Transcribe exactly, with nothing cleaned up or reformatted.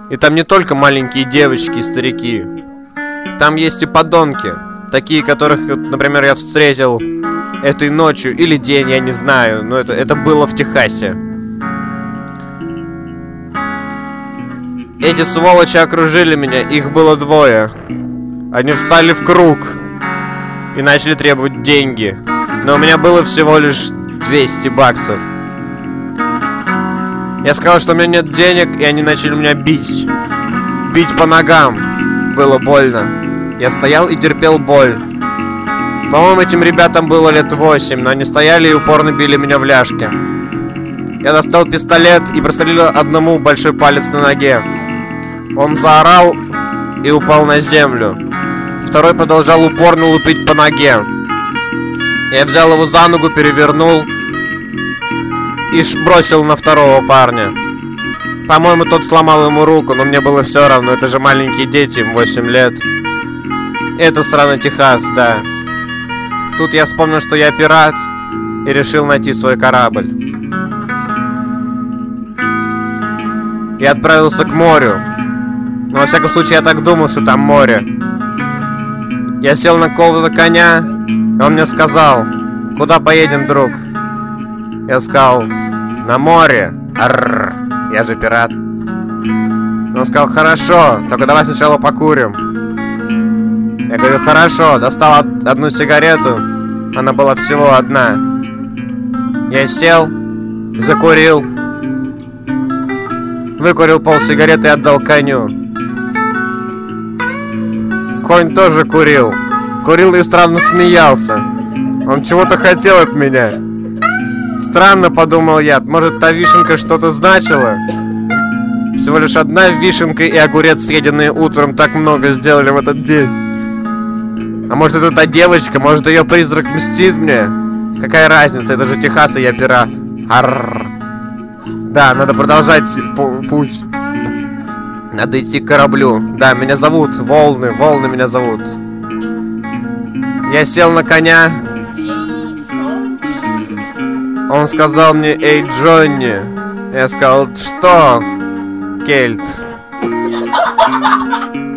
И там не только маленькие девочки и старики. Там есть и подонки. Такие, которых, например, я встретил этой ночью или день, я не знаю. Но это, это было в Техасе. Эти сволочи окружили меня, их было двое. Они встали в круг и начали требовать деньги. Но у меня было всего лишь двести баксов. Я сказал, что у меня нет денег, и они начали меня бить. Бить по ногам. Было больно. Я стоял и терпел боль. По-моему, этим ребятам было лет восемь, но они стояли и упорно били меня в ляжки. Я достал пистолет и прострелил одному большой палец на ноге. Он заорал и упал на землю. Второй продолжал упорно лупить по ноге. Я взял его за ногу, перевернул и бросил на второго парня. По-моему, тот сломал ему руку, но мне было все равно. Это же маленькие дети, им восемь лет. Это сраный Техас, да. Тут я вспомнил, что я пират, и решил найти свой корабль. Я отправился к морю. Но во всяком случае я так думал, что там море. Я сел на какого-то коня, и он мне сказал: куда поедем, друг? Я сказал: на море. Арррр, я же пират. Он сказал: хорошо, только давай сначала покурим. Я говорю: хорошо. Достал одну сигарету. Она была всего одна. Я сел, закурил, выкурил пол сигареты и отдал коню. Конь тоже курил. Курил и странно смеялся. Он чего-то хотел от меня. Странно, подумал я. Может, та вишенка что-то значила? Всего лишь одна вишенка и огурец, съеденные утром, так много сделали в этот день. А может, это та девочка? Может, ее призрак мстит мне? Какая разница? Это же Техас, и я пират. Арррр. Да, надо продолжать путь. Надо идти к кораблю. Да, меня зовут Волны. Волны меня зовут. Я сел на коня. Он сказал мне: эй, Джонни. Я сказал: что, Кельт?